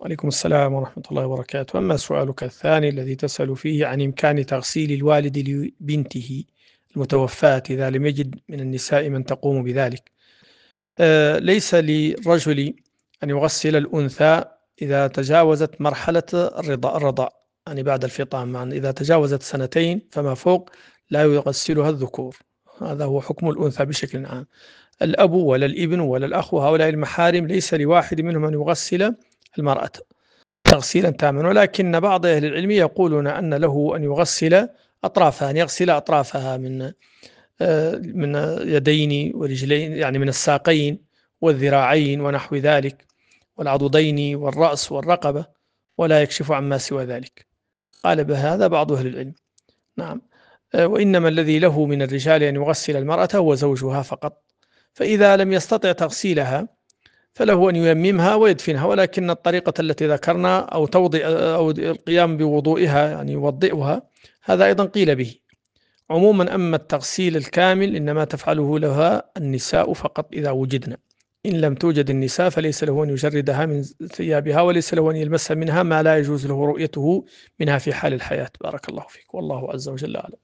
وعليكم السلام ورحمة الله وبركاته. أما سؤالك الثاني الذي تسأل فيه عن إمكان تغسيل الوالد لبنته المتوفاة إذا لم يجد من النساء من تقوم بذلك. ليس للرجل أن يغسل الأنثى إذا تجاوزت مرحلة الرضاع، يعني بعد الفطام، يعني إذا تجاوزت 2 فما فوق لا يغسلها الذكور. هذا هو حكم الأنثى بشكل عام. الأب ولا الابن ولا الأخ وهؤلاء المحارم ليس لواحد منهم أن يغسل المرأة تغسيلا تاما، ولكن بعض أهل العلم يقولون أن له أن يغسل أطرافها، أن يغسل أطرافها من يدين ورجلين، يعني من الساقين والذراعين ونحو ذلك، والعضدين والرأس والرقبة، ولا يكشف عما سوى ذلك. قال بهذا بعض أهل العلم. نعم. وإنما الذي له من الرجال أن يغسل المرأة هو زوجها فقط، فإذا لم يستطع تغسيلها فله أن ييممها ويدفنها، ولكن الطريقة التي ذكرنا أو توضئ أو القيام بوضوئها، يعني يوضئها، هذا أيضا قيل به. عموما أما التغسيل الكامل إنما تفعله لها النساء فقط إذا وجدنا. إن لم توجد النساء فليس له أن يجردها من ثيابها، وليس له أن يلمس منها ما لا يجوز له رؤيته منها في حال الحياة. بارك الله فيك، والله عز وجل أعلم.